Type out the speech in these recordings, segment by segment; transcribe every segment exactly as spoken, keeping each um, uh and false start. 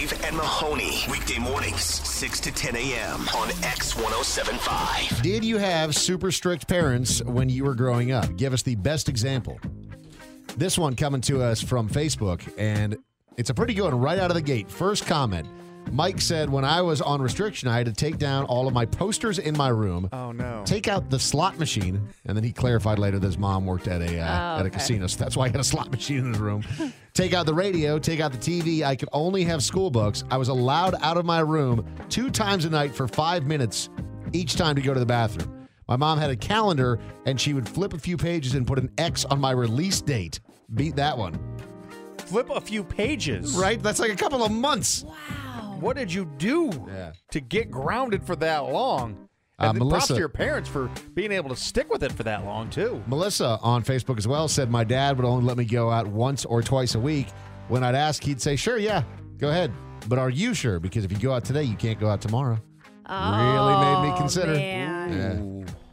Dave and Mahoney. Weekday mornings, six to ten a.m. on X one oh seven point five. Did you have super strict parents when you were growing up? Give us the best example. This one coming to us from Facebook, and it's a pretty good one right out of the gate. First comment. Mike said, when I was on restriction, I had to take down all of my posters in my room. Oh, no. Take out the slot machine. And then he clarified later that his mom worked at a uh, Oh, at a okay. casino. So that's why he had a slot machine in his room. Take out the radio. Take out the T V. I could only have school books. I was allowed out of my room two times a night for five minutes each time to go to the bathroom. My mom had a calendar, and she would flip a few pages and put an X on my release date. Beat that one. Flip a few pages. Right? That's like a couple of months. Wow. What did you do Yeah. to get grounded for that long? Uh, And then props Melissa- to your parents for being able to stick with it for that long, too. Melissa on Facebook as well said my dad would only let me go out once or twice a week. When I'd ask, he'd say, sure, yeah, go ahead. But are you sure? Because if you go out today, you can't go out tomorrow. Really made me consider. Man. Yeah.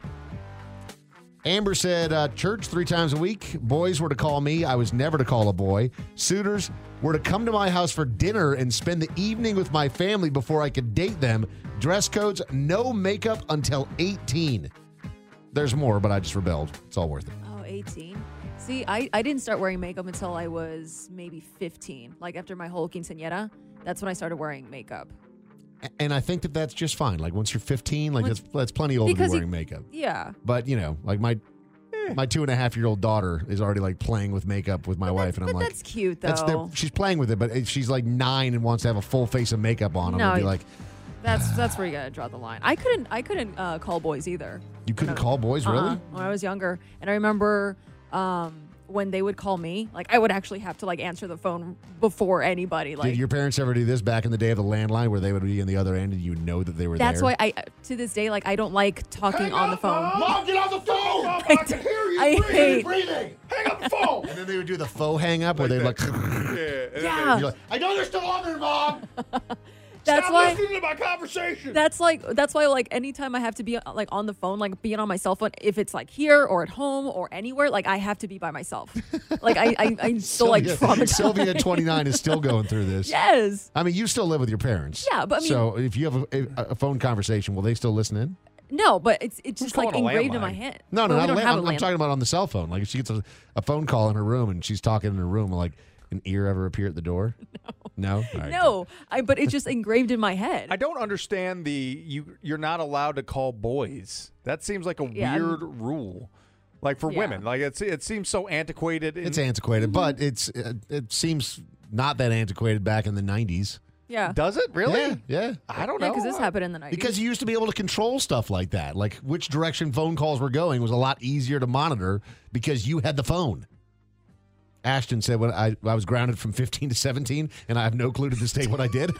Amber said, uh, church three times a week. Boys were to call me. I was never to call a boy. Suitors were to come to my house for dinner and spend the evening with my family before I could date them. Dress codes, no makeup until eighteen. There's more, but I just rebelled. It's all worth it. Oh, eighteen. See, I, I didn't start wearing makeup until I was maybe fifteen. Like after my whole quinceañera, that's when I started wearing makeup. A- And I think that that's just fine. Like once you're fifteen, like Once- that's, that's plenty old to be because you- wearing makeup. Yeah. But, you know, like my my two and a half year old daughter is already like playing with makeup with my wife. And I'm But like, that's cute, though. That's their, she's playing with it, but if she's like nine and wants to have a full face of makeup on, I'm No, gonna be like, That's that's where you gotta draw the line. I couldn't I couldn't uh, call boys either. you couldn't No. call boys, really? Uh-uh, when I was younger, and I remember um, when they would call me, like I would actually have to like answer the phone before anybody. Like Did your parents ever do this back in the day of the landline where they would be on the other end and you know that they were that's there? why I to this day like I don't like talking on the phone. Mom, get on the phone! Mom, I can hear you I breathing, hate- breathing! Hang up the phone! And then they would do the faux hang up where they'd like, Yeah. and then Yeah. you're like, I know they're still on there, Mom! That's Stop why. listening to my conversation. That's like that's why like anytime I have to be uh, like on the phone, like being on my cell phone, if it's like here or at home or anywhere, like I have to be by myself. Like I, I I'm still like Sylvia- traumatized. Sylvia, twenty-nine, is still going through this. Yes. I mean, you still live with your parents. Yeah, but I mean- So if you have a, a, a phone conversation, will they still listen in? No, but it's it's Who's just like calling a engraved in my landline? head. No, no, Well, we not a don't land- have I'm, a I'm land- talking about on the cell phone. Like if she gets a, a phone call in her room and she's talking in her room, will like an ear ever appear at the door? No. No. All right. No, I but it's just engraved in my head. I don't understand the you. You're not allowed to call boys. That seems like a Yeah, I'm- weird rule, like for Yeah. women. Like it's it seems so antiquated. and- It's antiquated, but it's it, it seems not that antiquated back in the nineties. yeah, Does it really? Yeah, yeah. I don't yeah, know. because this happened in the nineties. Because you used to be able to control stuff like that. Like which direction phone calls were going was a lot easier to monitor because you had the phone. Ashton said when I, I was grounded from fifteen to seventeen, and I have no clue to this day what I did.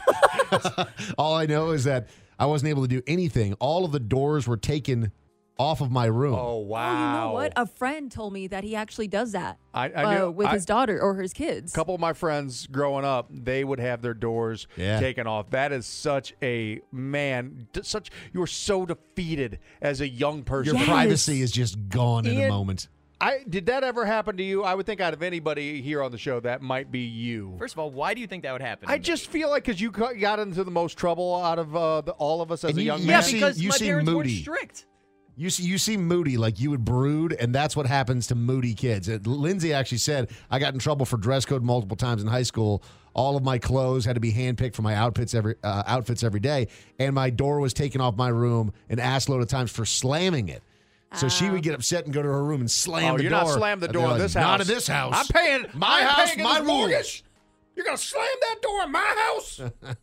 All I know is that I wasn't able to do anything. All of the doors were taken off of my room. Oh Oh, wow! you know what? A friend told me that he actually does that I, I uh, knew with I- his daughter or his kids. A couple of my friends growing up, they would have their doors Yeah. taken off. That is such a man. d- Such you are so defeated as a young person. Your Yes. privacy is just gone in a Ian- moment. I did that ever happen to you? I would think out of anybody here on the show, that might be you. First of all, why do you think that would happen? to I me? just feel like because you got got into the most trouble out of uh, the, all of us as And a you- young you man. yeah, see- because you my seem parents weren't moody. strict. You see, you seem moody, like you would brood, and that's what happens to moody kids. Uh, Lindsay actually said, I got in trouble for dress code multiple times in high school. All of my clothes had to be handpicked for my outfits every uh, outfits every day, and my door was taken off my room an ass load of times for slamming it. So she would get upset and go to her room and slam oh, the you're door. not slam the And door they're in like, this house. Not in this house. I'm paying My I'm house, paying my this rules. mortgage. You're gonna slam that door in my house?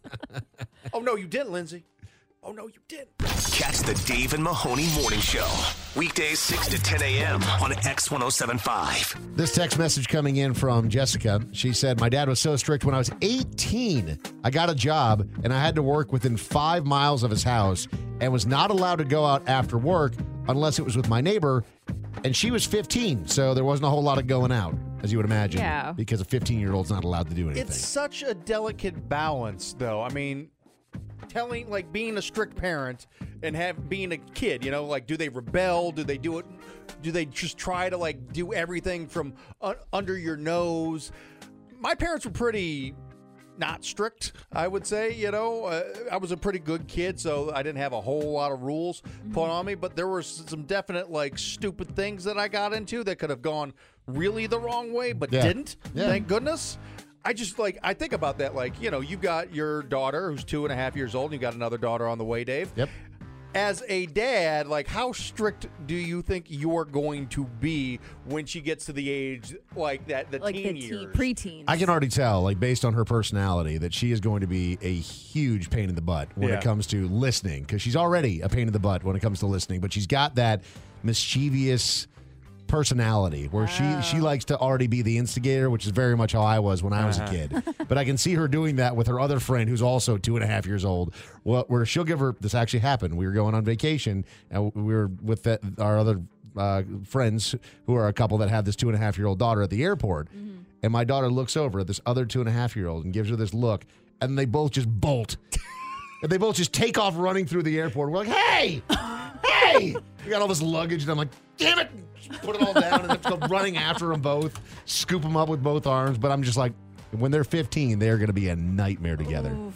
Oh no, you didn't, Lindsay. Oh no, you didn't. Catch the Dave and Mahoney Morning Show. Weekdays six to ten a.m. on X one oh seven point five. This text message coming in from Jessica. She said, my dad was so strict when I was eighteen. I got a job and I had to work within five miles of his house and was not allowed to go out after work unless it was with my neighbor. And she was fifteen, so there wasn't a whole lot of going out, as you would imagine. Yeah. Because a fifteen-year-old's not allowed to do anything. It's such a delicate balance, though. I mean, telling, like, being a strict parent and have being a kid, you know, like, do they rebel? Do they do it? Do they just try to, like, do everything from uh, under your nose? My parents were pretty not strict, I would say. You know, uh, I was a pretty good kid, so I didn't have a whole lot of rules put on me. But there were some definite, like, stupid things that I got into that could have gone really the wrong way, but Yeah. didn't. Yeah. Thank goodness. I just, like, I think about that, like, you know, you got your daughter who's two and a half years old, and you got another daughter on the way, Dave. Yep. As a dad, like, how strict do you think you're going to be when she gets to the age like that, the Like teen the years? teen, preteens. I can already tell, like based on her personality, that she is going to be a huge pain in the butt when Yeah. it comes to listening, because she's already a pain in the butt when it comes to listening, but she's got that mischievous personality where she she likes to already be the instigator, which is very much how I was when I was a kid. But I can see her doing that with her other friend who's also two and a half years old. Well, where she'll give her, this actually happened. We were going on vacation and we were with that, our other uh, friends who are a couple that have this two and a half year old daughter at the airport, and my daughter looks over at this other two and a half year old and gives her this look, and they both just bolt. And they both just take off running through the airport. We're like, hey, hey! We got all this luggage, and I'm like, damn it! Just put it all down, and then go running after them both, scoop them up with both arms. But I'm just like, when they're fifteen, they're going to be a nightmare together. Oof.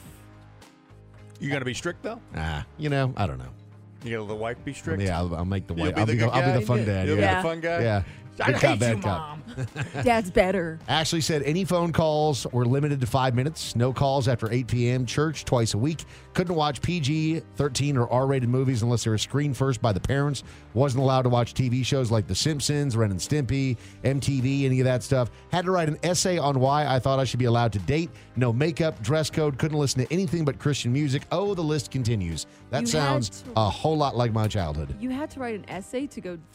You going to be strict, though? Ah, you know, I don't know. You going to let the wife be strict? Yeah, I'll, I'll make the You'll white. be I'll the be the, good I'll be guy? the fun dad. You'll yeah. be the fun guy? Yeah. I Good hate cop, bad you, cop. Mom. Dad's better. Ashley said any phone calls were limited to five minutes. No calls after eight p.m. Church twice a week. Couldn't watch P G thirteen or R-rated movies unless they were screened first by the parents. Wasn't allowed to watch T V shows like The Simpsons, Ren and Stimpy, M T V, any of that stuff. Had to write an essay on why I thought I should be allowed to date. No makeup, dress code. Couldn't listen to anything but Christian music. Oh, the list continues. That You sounds had to- a whole lot like my childhood. You had to write an essay to go date.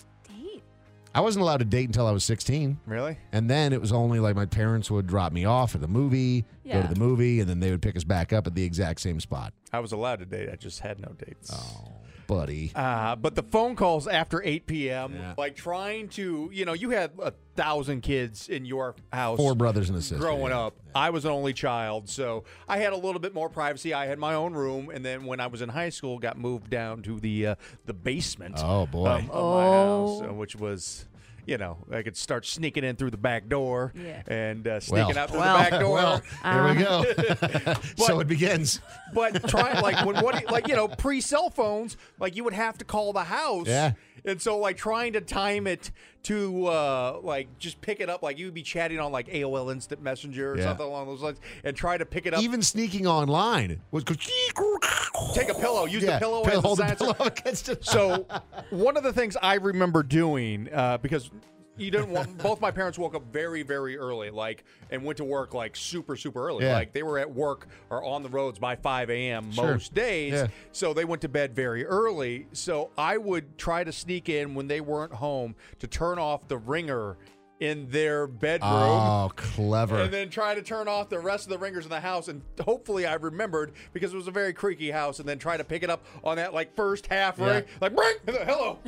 I wasn't allowed to date until I was sixteen. Really? And then it was only like my parents would drop me off at the movie, go Yeah. to the movie, and then they would pick us back up at the exact same spot. I was allowed to date. I just had no dates. Oh, buddy. Uh, but the phone calls after eight p.m., Yeah. like trying to, you know, you had a thousand kids in your house. Four brothers and a sister. growing yeah. up. I was an only child, so I had a little bit more privacy. I had my own room, and then when I was in high school, got moved down to the uh, the basement. Oh, boy. Of, of Oh. my house, uh, which was, you know, I could start sneaking in through the back door Yeah. and uh, sneaking Well. out through Well. the back door. Well, here we go. so But- it begins. But try like when what do you- like you know pre cell phones, like you would have to call the house. Yeah. And so like trying to time it to uh like just pick it up, like you would be chatting on like A O L Instant Messenger or Yeah. something along those lines, and try to pick it up. Even sneaking online was Take a pillow, use yeah, the pillow pill- as a hold the sensor. pillow against it. So one of the things I remember doing uh, because. You didn't want. Both my parents woke up very, very early, like, and went to work like super, super early. Yeah. Like they were at work or on the roads by five a.m. Sure. most days. Yeah. So they went to bed very early. So I would try to sneak in when they weren't home to turn off the ringer in their bedroom. Oh, clever. And then try to turn off the rest of the ringers in the house, and hopefully I remembered because it was a very creaky house. And then try to pick it up on that like first half Yeah. ring, like ring, hello.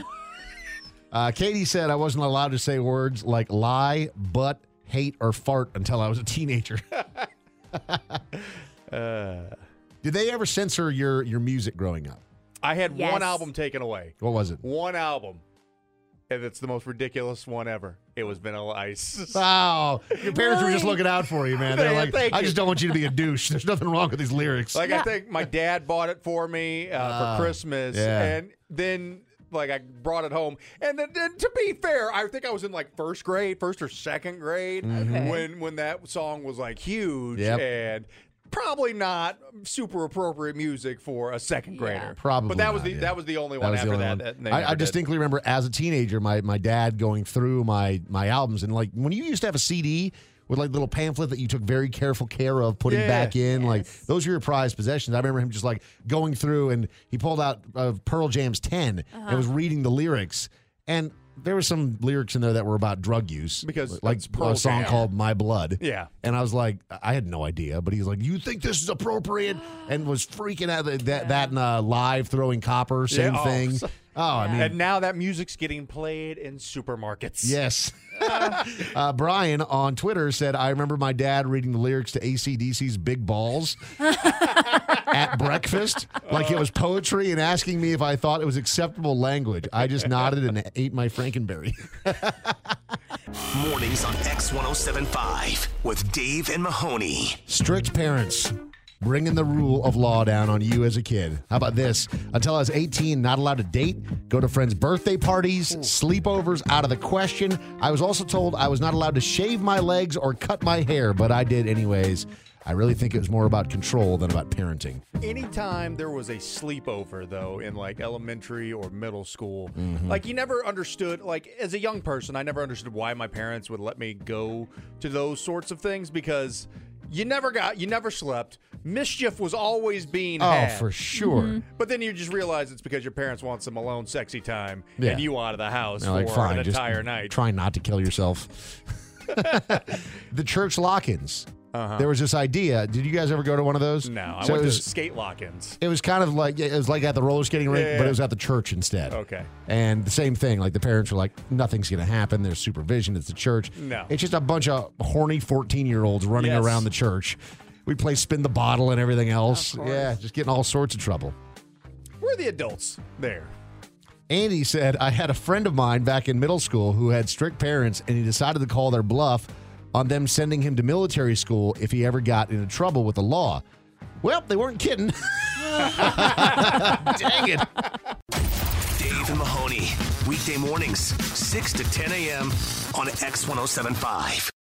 Uh, Katie said I wasn't allowed to say words like lie, butt, hate, or fart until I was a teenager. uh, Did they ever censor your, your music growing up? I had Yes. one album taken away. What was it? One album. And it's the most ridiculous one ever. It was Vanilla Ice. Wow. Your parents were just looking out for you, man. They're Yeah, like, thank I you. just don't want you to be a douche. There's nothing wrong with these lyrics. Like, I Yeah. think my dad bought it for me uh, Ah, for Christmas. yeah. And then, like, I brought it home. And then, then to be fair, I think I was in, like, first grade, first or second grade Okay. when, when that song was, like, huge. Yep. And probably not super appropriate music for a second grader. Yeah. Probably But that was not, the yeah. that was the only That one was the after only that. one. that they I, never I did. distinctly remember as a teenager, my, my dad going through my, my albums. And like when you used to have a C D with like little pamphlet that you took very careful care of putting Yeah. back in, like Yes. those are your prized possessions. I remember him just like going through and he pulled out uh, Pearl Jam's ten and was reading the lyrics. And there were some lyrics in there that were about drug use. Because like that's Pearl a song Jam. called My Blood. Yeah. And I was like, I had no idea, but he's like, you think this is appropriate? And was freaking out that that, that and uh, Live Throwing Copper, same Yeah, oh, thing. so- Oh, I Yeah. mean, And now that music's getting played in supermarkets. yes. uh, Brian on Twitter said, I remember my dad reading the lyrics to A C D C's Big Balls at breakfast like it was poetry and asking me if I thought it was acceptable language. I just nodded and ate my Frankenberry. Mornings on X one oh seven point five with Dave and Mahoney. Strict parents bringing the rule of law down on you as a kid. How about this? Until I was eighteen, not allowed to date, go to friends' birthday parties, sleepovers out of the question. I was also told I was not allowed to shave my legs or cut my hair, but I did anyways. I really think it was more about control than about parenting. Anytime there was a sleepover, though, in like elementary or middle school, Mm-hmm. like you never understood, like as a young person, I never understood why my parents would let me go to those sorts of things because you never got, you never slept. Mischief was always being Oh, had. for sure. But then you just realize it's because your parents want some alone, sexy time, Yeah. and you out of the house They're for like, fine, an just entire night. try not to kill yourself. The church lock-ins. Uh-huh. There was this idea. Did you guys ever go to one of those? No, I So went it was, to skate lock-ins. it was kind of like it was like at the roller skating rink, Yeah, but yeah. it was at the church instead. Okay. And the same thing. Like the parents were like, nothing's going to happen. There's supervision. It's the church. No. It's just a bunch of horny fourteen-year-olds running Yes. around the church. We play spin the bottle and everything else. course. Yeah, just getting all sorts of trouble. We're the adults there. Andy said, I had a friend of mine back in middle school who had strict parents, and he decided to call their bluff on them sending him to military school if he ever got into trouble with the law. Well, they weren't kidding. Dang it. Dave and Mahoney. Weekday mornings, six to ten a.m. on X one oh seven point five.